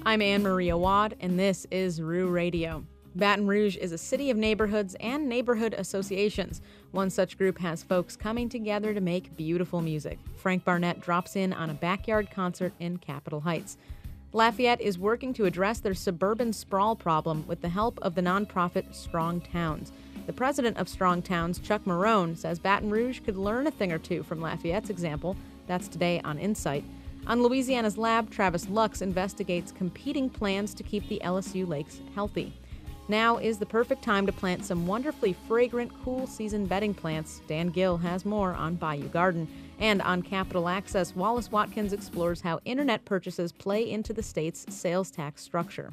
I'm Anne Marie Awad, and this is Rue Radio. Baton Rouge is a city of neighborhoods and neighborhood associations. One such group has folks coming together to make beautiful music. Frank Barnett drops in on a backyard concert in Capitol Heights. Lafayette is working to address their suburban sprawl problem with the help of the nonprofit Strong Towns. The president of Strong Towns, Chuck Marone, says Baton Rouge could learn a thing or two from Lafayette's example. That's today on Insight. On Louisiana's Lab, Travis Lux investigates competing plans to keep the LSU lakes healthy. Now is the perfect time to plant some wonderfully fragrant, cool season bedding plants. Dan Gill has more on Bayou Garden. And on Capital Access, Wallace Watkins explores how internet purchases play into the state's sales tax structure.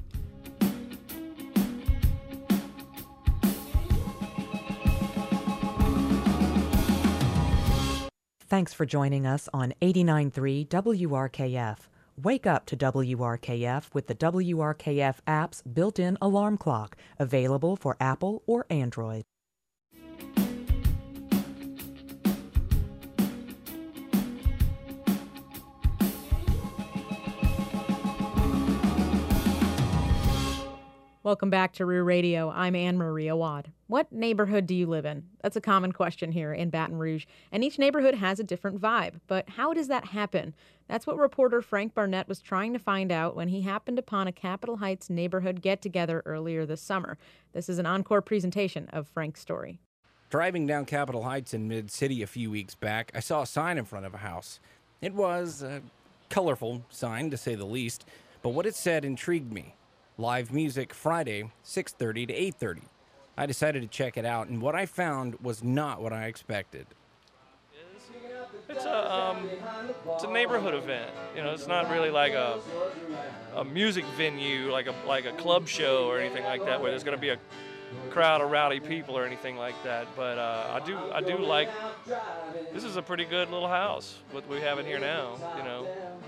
Thanks for joining us on 89.3 WRKF. Wake up to WRKF with the WRKF app's built-in alarm clock, available for Apple or Android. Welcome back to Rue Radio. I'm Anne Marie Awad. What neighborhood do you live in? That's a common question here in Baton Rouge, and each neighborhood has a different vibe. But how does that happen? That's what reporter Frank Barnett was trying to find out when he happened upon a Capitol Heights neighborhood get-together earlier this summer. This is an encore presentation of Frank's story. Driving down Capitol Heights in Mid-City a few weeks back, I saw a sign in front of a house. It was a colorful sign, to say the least, but what it said intrigued me. Live music Friday, 6:30 to 8:30. I decided to check it out, and what I found was not what I expected. It's a neighborhood event. You know, it's not really like a music venue, like a club show or anything like that, where there's going to be a crowd of rowdy people or anything like that. But I do like. This is a pretty good little house. What we have in here now, you know.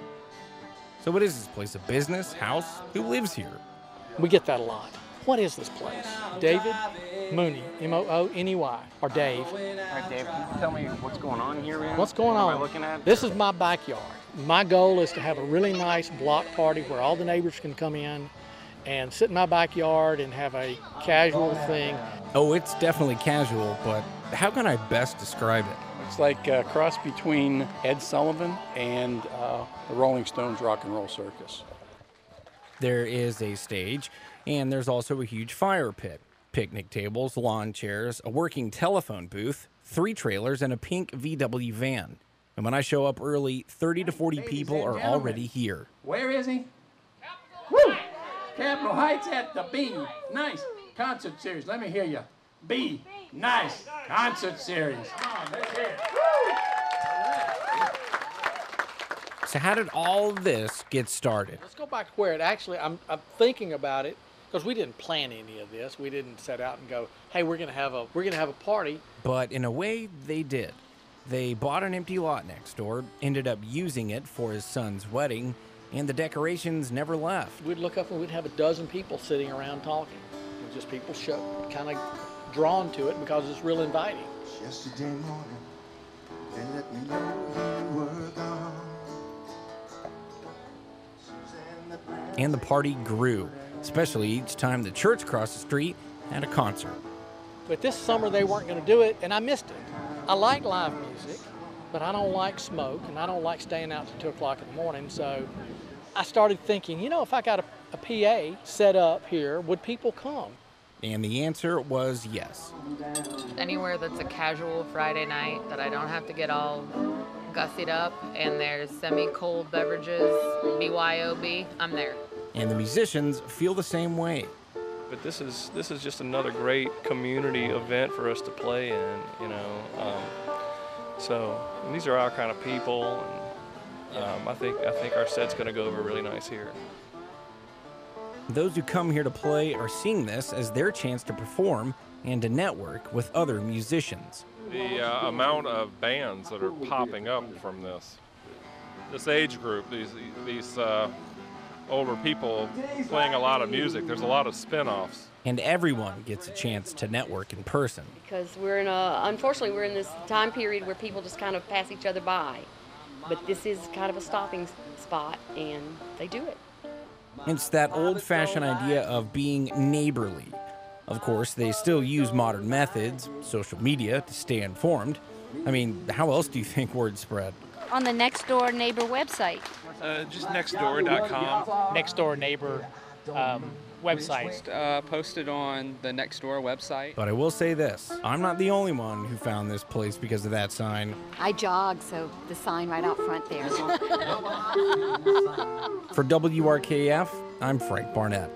So what is this place? A business? House? Who lives here? We get that a lot. What is this place? David Mooney, M-O-O-N-E-Y, or Dave. All right, Dave, can you tell me what's going on here, man? What's going on? What am I looking at? This is my backyard. My goal is to have a really nice block party where all the neighbors can come in and sit in my backyard and have a casual thing. Oh, it's definitely casual, but how can I best describe it? It's like a cross between Ed Sullivan and the Rolling Stones Rock and Roll Circus. There is a stage, and there's also a huge fire pit, picnic tables, lawn chairs, a working telephone booth, 3 trailers, and a pink VW van. And when I show up early, 30 to 40 people are already here. Where is he? Woo! Capitol Heights at the B. Nice concert series. Let me hear you. B. Nice concert series. Come on, let's hear it. Woo! So how did all this get started? Let's go back to where it actually, I'm thinking about it, because we didn't plan any of this. We didn't set out and go, hey, we're gonna have a party. But in a way, they did. They bought an empty lot next door, ended up using it for his son's wedding, and the decorations never left. We'd look up and we'd have a dozen people sitting around talking. Just people kind of drawn to it because it's real inviting. Yesterday morning, they let me know you were gone. And the party grew, especially each time the church across the street had a concert. But this summer they weren't going to do it, and I missed it. I like live music, but I don't like smoke, and I don't like staying out till 2 o'clock in the morning, so I started thinking, you know, if I got a PA set up here, would people come? And the answer was yes. Anywhere that's a casual Friday night that I don't have to get all gussied up and there's semi-cold beverages, BYOB, I'm there. And the musicians feel the same way. But this is just another great community event for us to play in, you know. And these are our kind of people, and I think our set's going to go over really nice here. Those who come here to play are seeing this as their chance to perform and to network with other musicians. The amount of bands that are popping up from this age group, these older people playing a lot of music, there's a lot of spin-offs. And everyone gets a chance to network in person. Because unfortunately, we're in this time period where people just kind of pass each other by. But this is kind of a stopping spot, and they do it. It's that old-fashioned idea of being neighborly. Of course, they still use modern methods, social media, to stay informed. I mean, how else do you think word spread? On the Nextdoor neighbor website. Just nextdoor.com. Nextdoor neighbor website. Posted on the Nextdoor website. But I will say this, I'm not the only one who found this place because of that sign. I jog, so the sign right out front there. For WRKF, I'm Frank Barnett.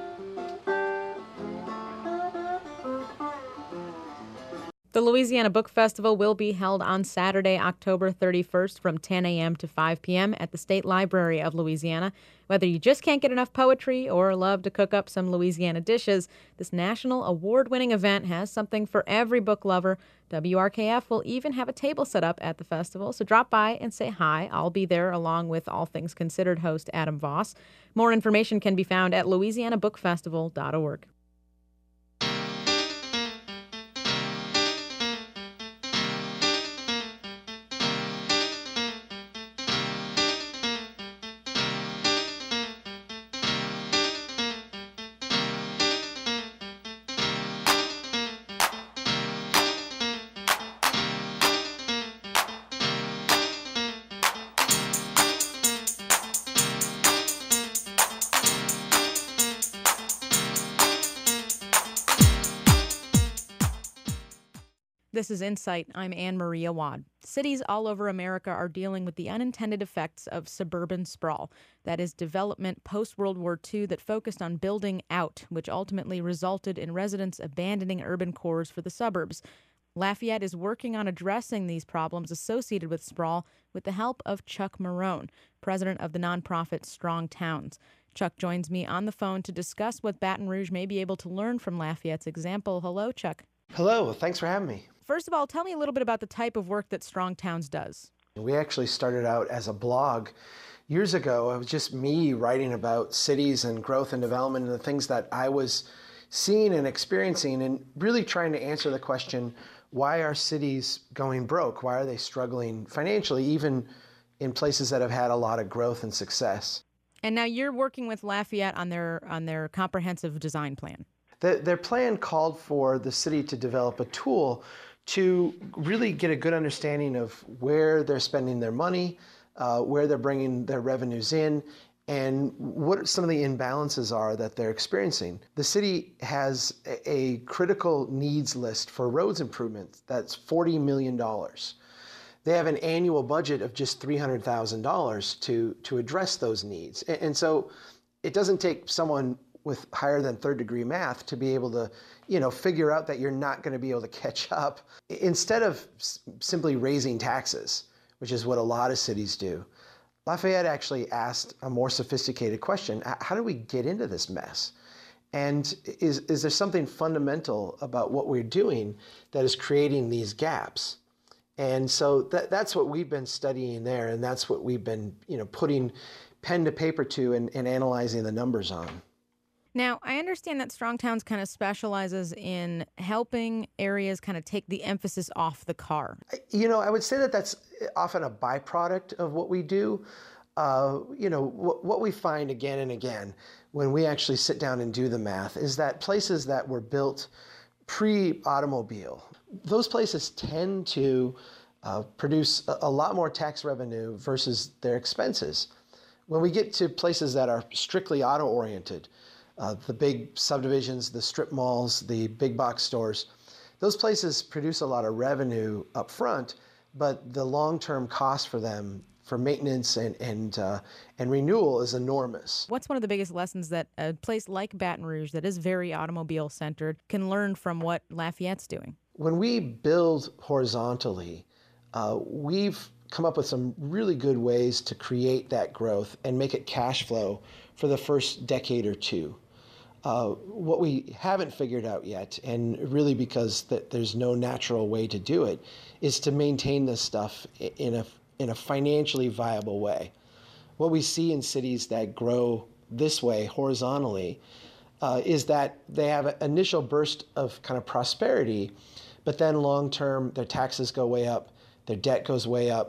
The Louisiana Book Festival will be held on Saturday, October 31st from 10 a.m. to 5 p.m. at the State Library of Louisiana. Whether you just can't get enough poetry or love to cook up some Louisiana dishes, this national award-winning event has something for every book lover. WRKF will even have a table set up at the festival, so drop by and say hi. I'll be there along with All Things Considered host Adam Voss. More information can be found at louisianabookfestival.org. This is Insight. I'm Anne Maria Wad. Cities all over America are dealing with the unintended effects of suburban sprawl. That is development post-World War II that focused on building out, which ultimately resulted in residents abandoning urban cores for the suburbs. Lafayette is working on addressing these problems associated with sprawl with the help of Chuck Marone, president of the nonprofit Strong Towns. Chuck joins me on the phone to discuss what Baton Rouge may be able to learn from Lafayette's example. Hello, Chuck. Hello, thanks for having me. First of all, tell me a little bit about the type of work that Strong Towns does. We actually started out as a blog years ago. It was just me writing about cities and growth and development and the things that I was seeing and experiencing, and really trying to answer the question, why are cities going broke? Why are they struggling financially, even in places that have had a lot of growth and success? And now you're working with Lafayette on their comprehensive design plan. Their plan called for the city to develop a tool to really get a good understanding of where they're spending their money, where they're bringing their revenues in, and what some of the imbalances are that they're experiencing. The city has a critical needs list for roads improvements that's $40 million. They have an annual budget of just $300,000 to address those needs. And so it doesn't take someone with higher than third degree math to be able to, figure out that you're not going to be able to catch up. Instead of simply raising taxes, which is what a lot of cities do, Lafayette actually asked a more sophisticated question. How do we get into this mess? And is there something fundamental about what we're doing that is creating these gaps? And so that's what we've been studying there, and that's what we've been, putting pen to paper to and analyzing the numbers on. Now, I understand that Strong Towns kind of specializes in helping areas kind of take the emphasis off the car. I would say that that's often a byproduct of what we do. What we find again and again when we actually sit down and do the math is that places that were built pre-automobile, those places tend to produce a lot more tax revenue versus their expenses. When we get to places that are strictly auto-oriented, the big subdivisions, the strip malls, the big box stores, those places produce a lot of revenue up front, but the long-term cost for them for maintenance and renewal is enormous. What's one of the biggest lessons that a place like Baton Rouge that is very automobile-centered can learn from what Lafayette's doing? When we build horizontally, we've come up with some really good ways to create that growth and make it cash flow for the first decade or two. What we haven't figured out yet, and really because there's no natural way to do it, is to maintain this stuff in a financially viable way. What we see in cities that grow this way horizontally is that they have an initial burst of kind of prosperity, but then long term their taxes go way up, their debt goes way up,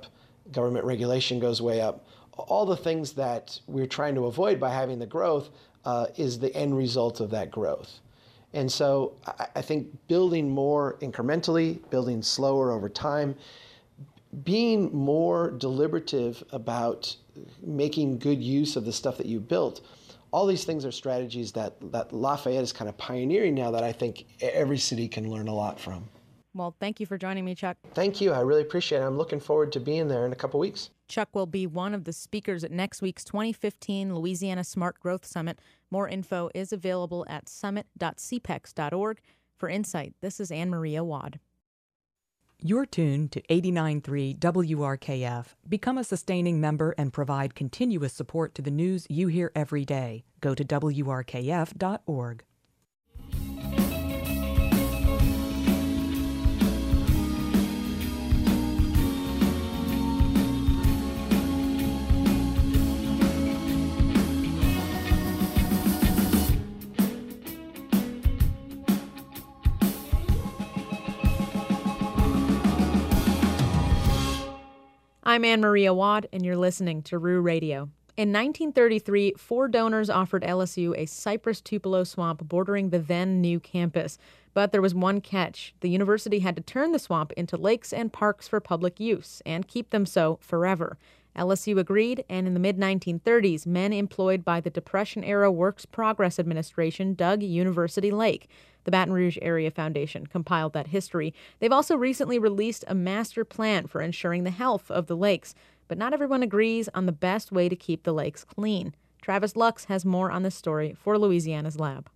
government regulation goes way up. All the things that we're trying to avoid by having the growth is the end result of that growth. And so I think building more incrementally, building slower over time, being more deliberative about making good use of the stuff that you built, all these things are strategies that Lafayette is kind of pioneering now that I think every city can learn a lot from. Well, thank you for joining me, Chuck. Thank you. I really appreciate it. I'm looking forward to being there in a couple weeks. Chuck will be one of the speakers at next week's 2015 Louisiana Smart Growth Summit. More info is available at summit.cpex.org. For Insight, this is Anne Maria Wad. You're tuned to 89.3 WRKF. Become a sustaining member and provide continuous support to the news you hear every day. Go to WRKF.org. I'm Anne Maria Wad, and you're listening to Roo Radio. In 1933, 4 donors offered LSU a cypress tupelo swamp bordering the then new campus. But there was one catch. The university had to turn the swamp into lakes and parks for public use and keep them so forever. LSU agreed, and in the mid-1930s, men employed by the Depression-era Works Progress Administration dug University Lake. The Baton Rouge Area Foundation compiled that history. They've also recently released a master plan for ensuring the health of the lakes, but not everyone agrees on the best way to keep the lakes clean. Travis Lux has more on this story for Louisiana's Lab.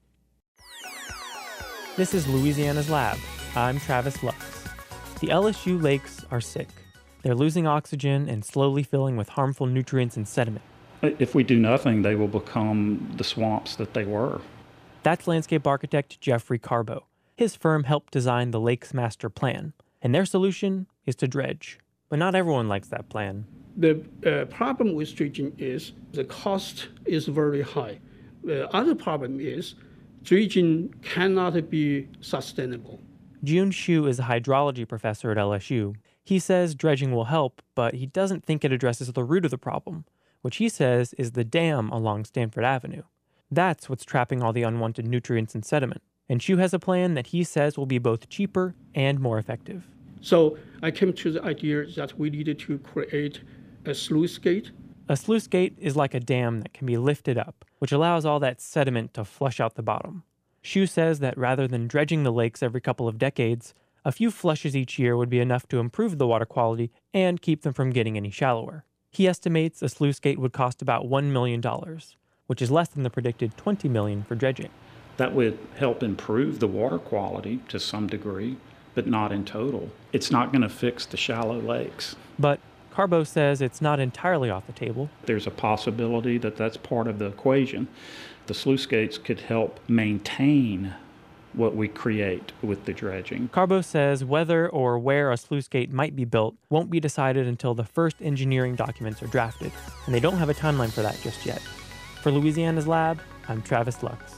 This is Louisiana's Lab. I'm Travis Lux. The LSU lakes are sick. They're losing oxygen and slowly filling with harmful nutrients and sediment. If we do nothing, they will become the swamps that they were. That's landscape architect Jeffrey Carbo. His firm helped design the lake's master plan, and their solution is to dredge. But not everyone likes that plan. The problem with dredging is the cost is very high. The other problem is dredging cannot be sustainable. Jun Hsu is a hydrology professor at LSU. He says dredging will help, but he doesn't think it addresses the root of the problem, which he says is the dam along Stanford Avenue. That's what's trapping all the unwanted nutrients and sediment. And Hsu has a plan that he says will be both cheaper and more effective. So I came to the idea that we needed to create a sluice gate. A sluice gate is like a dam that can be lifted up, which allows all that sediment to flush out the bottom. Hsu says that rather than dredging the lakes every couple of decades, a few flushes each year would be enough to improve the water quality and keep them from getting any shallower. He estimates a sluice gate would cost about $1 million, which is less than the predicted $20 million for dredging. That would help improve the water quality to some degree, but not in total. It's not going to fix the shallow lakes. But Carbo says it's not entirely off the table. There's a possibility that that's part of the equation. The sluice gates could help maintain what we create with the dredging. Carbo says whether or where a sluice gate might be built won't be decided until the first engineering documents are drafted, and they don't have a timeline for that just yet. For Louisiana's Lab, I'm Travis Lux.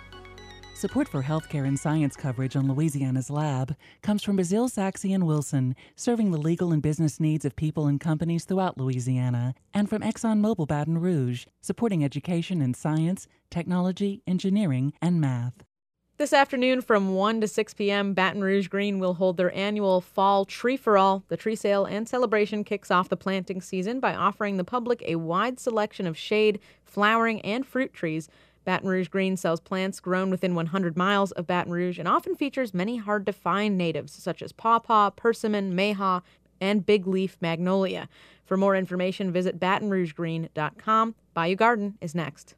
Support for healthcare and science coverage on Louisiana's Lab comes from Basil Saxey & Wilson, serving the legal and business needs of people and companies throughout Louisiana, and from ExxonMobil Baton Rouge, supporting education in science, technology, engineering, and math. This afternoon from 1 to 6 p.m., Baton Rouge Green will hold their annual Fall Tree for All. The tree sale and celebration kicks off the planting season by offering the public a wide selection of shade, flowering, and fruit trees. Baton Rouge Green sells plants grown within 100 miles of Baton Rouge and often features many hard-to-find natives such as pawpaw, persimmon, mayhaw, and big leaf magnolia. For more information, visit BatonRougeGreen.com. Bayou Garden is next.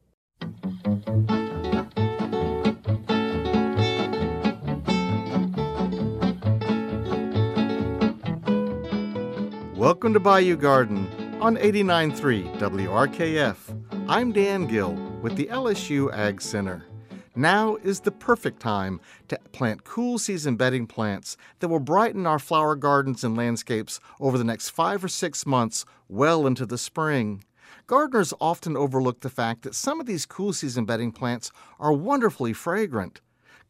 Welcome to Bayou Garden on 89.3 WRKF. I'm Dan Gill with the LSU Ag Center. Now is the perfect time to plant cool season bedding plants that will brighten our flower gardens and landscapes over the next 5 or 6 months well into the spring. Gardeners often overlook the fact that some of these cool season bedding plants are wonderfully fragrant.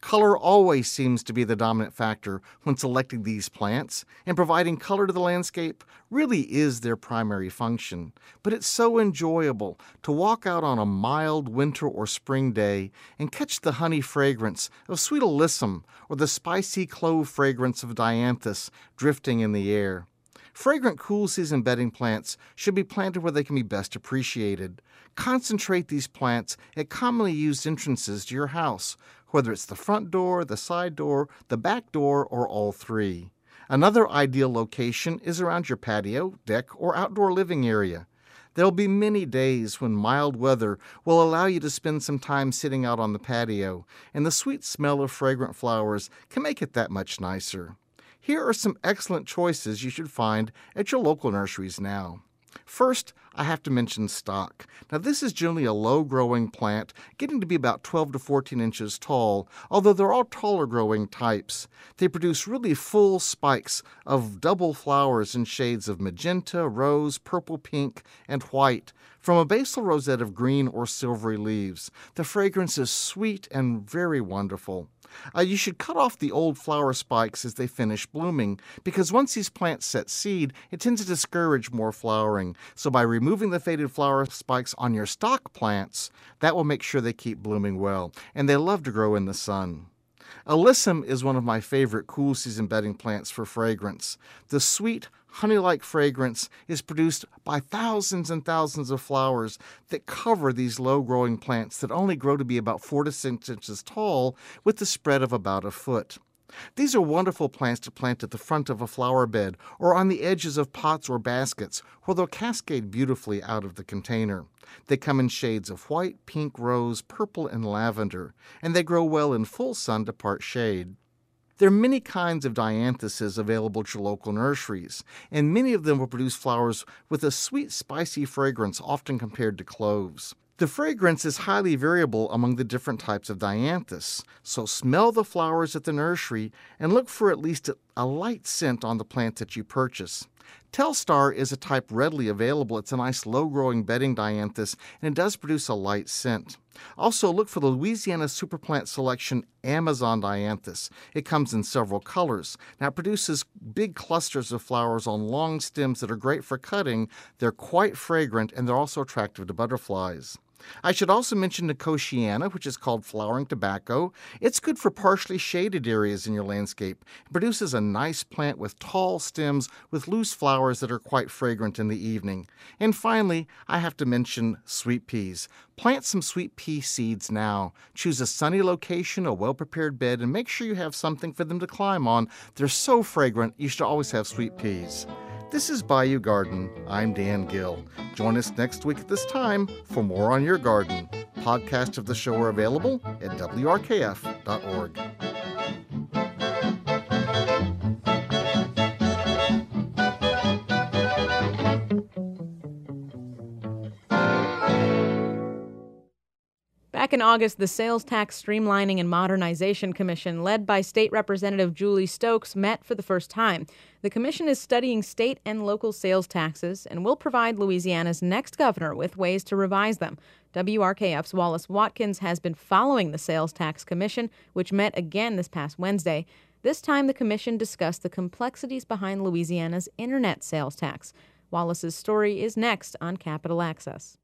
Color always seems to be the dominant factor when selecting these plants, and providing color to the landscape really is their primary function. But it's so enjoyable to walk out on a mild winter or spring day and catch the honey fragrance of sweet alyssum or the spicy clove fragrance of dianthus drifting in the air. Fragrant cool season bedding plants should be planted where they can be best appreciated. Concentrate these plants at commonly used entrances to your house, whether it's the front door, the side door, the back door, or all three. Another ideal location is around your patio, deck, or outdoor living area. There'll be many days when mild weather will allow you to spend some time sitting out on the patio, and the sweet smell of fragrant flowers can make it that much nicer. Here are some excellent choices you should find at your local nurseries now. First, I have to mention stock. Now, this is generally a low-growing plant, getting to be about 12 to 14 inches tall, although they're all taller-growing types. They produce really full spikes of double flowers in shades of magenta, rose, purple, pink, and white, from a basal rosette of green or silvery leaves. The fragrance is sweet and very wonderful. You should cut off the old flower spikes as they finish blooming, because once these plants set seed, it tends to discourage more flowering. So by removing the faded flower spikes on your stock plants, that will make sure they keep blooming well, and they love to grow in the sun. Alyssum is one of my favorite cool season bedding plants for fragrance. The sweet, honey-like fragrance is produced by thousands and thousands of flowers that cover these low-growing plants that only grow to be about 4 to 6 inches tall with the spread of about a foot. These are wonderful plants to plant at the front of a flower bed or on the edges of pots or baskets where they'll cascade beautifully out of the container. They come in shades of white, pink, rose, purple, and lavender, and they grow well in full sun to part shade. There are many kinds of dianthuses available at your local nurseries, and many of them will produce flowers with a sweet, spicy fragrance often compared to cloves. The fragrance is highly variable among the different types of dianthus, so smell the flowers at the nursery and look for at least a light scent on the plant that you purchase. Telstar is a type readily available. It's a nice low-growing bedding dianthus, and it does produce a light scent. Also, look for the Louisiana Superplant Selection Amazon dianthus. It comes in several colors. Now, it produces big clusters of flowers on long stems that are great for cutting. They're quite fragrant, and they're also attractive to butterflies. I should also mention Nicotiana, which is called flowering tobacco. It's good for partially shaded areas in your landscape. It produces a nice plant with tall stems with loose flowers that are quite fragrant in the evening. And finally, I have to mention sweet peas. Plant some sweet pea seeds now. Choose a sunny location, a well-prepared bed, and make sure you have something for them to climb on. They're so fragrant, you should always have sweet peas. This is Bayou Garden. I'm Dan Gill. Join us next week at this time for more on your garden. Podcasts of the show are available at wrkf.org. Back in August, the Sales Tax Streamlining and Modernization Commission, led by State Representative Julie Stokes, met for the first time. The commission is studying state and local sales taxes and will provide Louisiana's next governor with ways to revise them. WRKF's Wallace Watkins has been following the Sales Tax Commission, which met again this past Wednesday. This time, the commission discussed the complexities behind Louisiana's internet sales tax. Wallace's story is next on Capitol Access.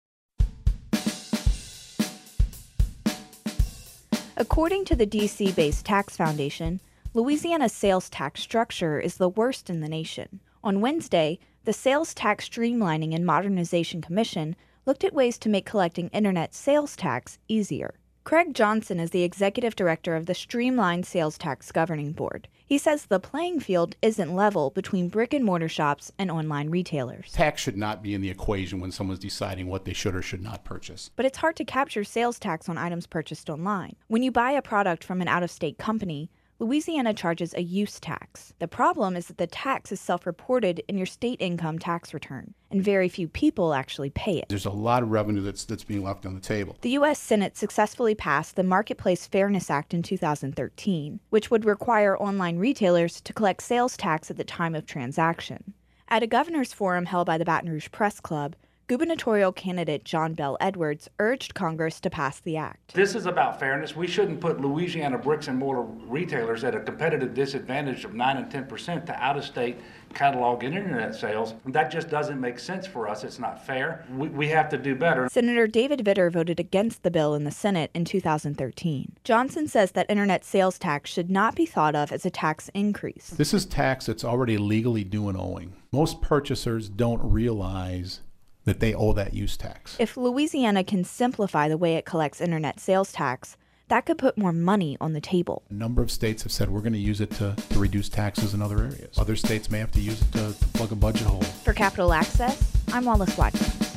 According to the D.C.-based Tax Foundation, Louisiana's sales tax structure is the worst in the nation. On Wednesday, the Sales Tax Streamlining and Modernization Commission looked at ways to make collecting internet sales tax easier. Craig Johnson is the executive director of the Streamlined Sales Tax Governing Board. He says the playing field isn't level between brick-and-mortar shops and online retailers. Tax should not be in the equation when someone's deciding what they should or should not purchase. But it's hard to capture sales tax on items purchased online. When you buy a product from an out-of-state company, Louisiana charges a use tax. The problem is that the tax is self-reported in your state income tax return, and very few people actually pay it. There's a lot of revenue that's being left on the table. The U.S. Senate successfully passed the Marketplace Fairness Act in 2013, which would require online retailers to collect sales tax at the time of transaction. At a governor's forum held by the Baton Rouge Press Club, gubernatorial candidate John Bell Edwards urged Congress to pass the act. This is about fairness. We shouldn't put Louisiana bricks and mortar retailers at a competitive disadvantage of 9 and 10% to out-of-state catalog and internet sales. That just doesn't make sense for us. It's not fair. We have to do better. Senator David Vitter voted against the bill in the Senate in 2013. Johnson says that internet sales tax should not be thought of as a tax increase. This is tax that's already legally due and owing. Most purchasers don't realize that they owe that use tax. If Louisiana can simplify the way it collects internet sales tax, that could put more money on the table. A number of states have said we're going to use it to reduce taxes in other areas. Other states may have to use it to plug a budget hole. For Capital Access, I'm Wallace Watkins.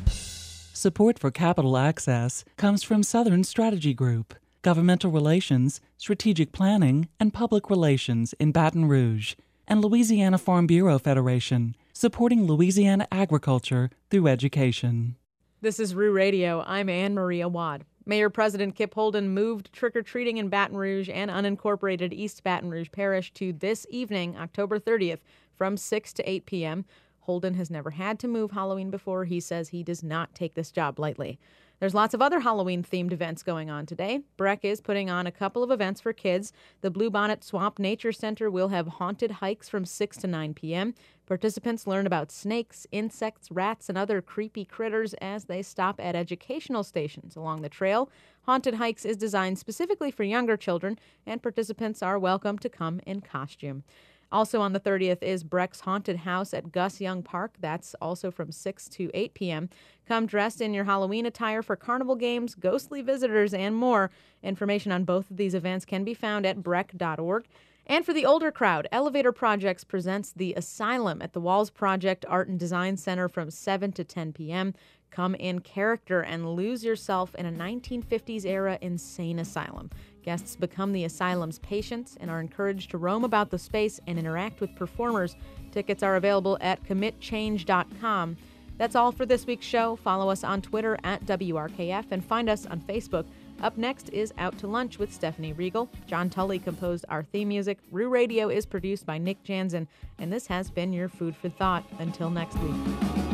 Support for Capital Access comes from Southern Strategy Group, Governmental Relations, Strategic Planning, and Public Relations in Baton Rouge, and Louisiana Farm Bureau Federation, supporting Louisiana agriculture through education. This is Rue Radio. I'm Anne Maria Wad. Mayor President Kip Holden moved trick-or-treating in Baton Rouge and unincorporated East Baton Rouge Parish to this evening, October 30th, from 6 to 8 p.m. Holden has never had to move Halloween before. He says he does not take this job lightly. There's lots of other Halloween-themed events going on today. Breck is putting on a couple of events for kids. The Bluebonnet Swamp Nature Center will have haunted hikes from 6 to 9 p.m. Participants learn about snakes, insects, rats, and other creepy critters as they stop at educational stations along the trail. Haunted Hikes is designed specifically for younger children, and participants are welcome to come in costume. Also on the 30th is Breck's Haunted House at Gus Young Park. That's also from 6 to 8 p.m. Come dressed in your Halloween attire for carnival games, ghostly visitors, and more. Information on both of these events can be found at breck.org. And for the older crowd, Elevator Projects presents The Asylum at the Walls Project Art and Design Center from 7 to 10 p.m. Come in character and lose yourself in a 1950s-era insane asylum. Guests become the asylum's patients and are encouraged to roam about the space and interact with performers. Tickets are available at commitchange.com. That's all for this week's show. Follow us on Twitter at WRKF and find us on Facebook. Up next is Out to Lunch with Stephanie Riegel. John Tully composed our theme music. Rue Radio is produced by Nick Jansen, and this has been your Food for Thought. Until next week.